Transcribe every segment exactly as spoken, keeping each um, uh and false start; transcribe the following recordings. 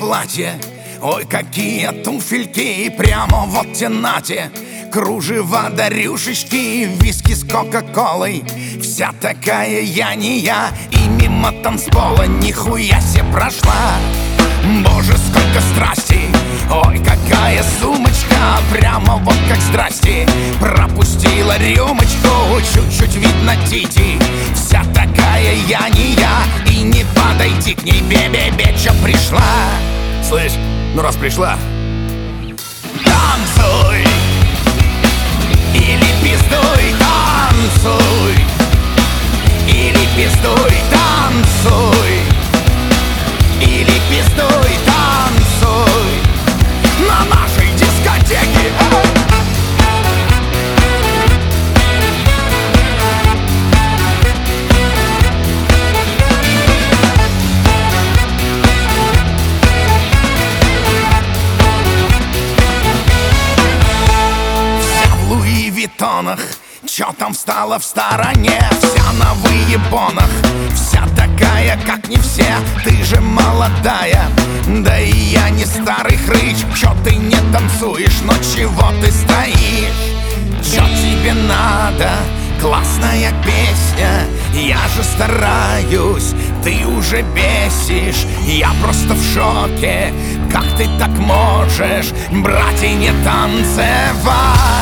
платье, ой, какие туфельки, прямо вот те нате. Кружева да рюшечки, виски с кока-колой. Вся такая я не я, и мимо танцпола нихуя се прошла. Боже, сколько страсти, ой, какая сумочка, прямо вот как здрасте. Пропустила рюмочку, чуть-чуть видно тити. Вся такая я не я, и не подойти к ней, бе-бе-бе, чё пришла? Слышь, ну раз пришла, танцуй! Или пиздуй, танцуй! Или пиздуй, танцуй! Или пиздуй, танцуй! На нашей дискотеке! Вся в Луи Виттонах, чё там встала в стороне? Вся на выебонах, вся такая, как не все. Ты же молодая, да и я не старый хрыч. Чё ты не танцуешь, но чего ты стоишь? Чё тебе надо? Классная песня, я же стараюсь, ты уже бесишь. Я просто в шоке, как ты так можешь, брать и не танцевать?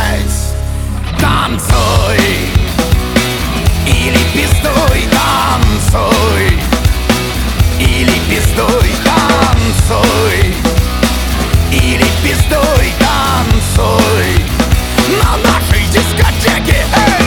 Танцуй! Или пиздуй, танцуй! Или пиздуй, танцуй! Или пиздуй, танцуй! На нашей дискотеке! Эй!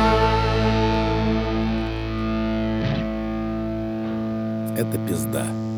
Это пизда.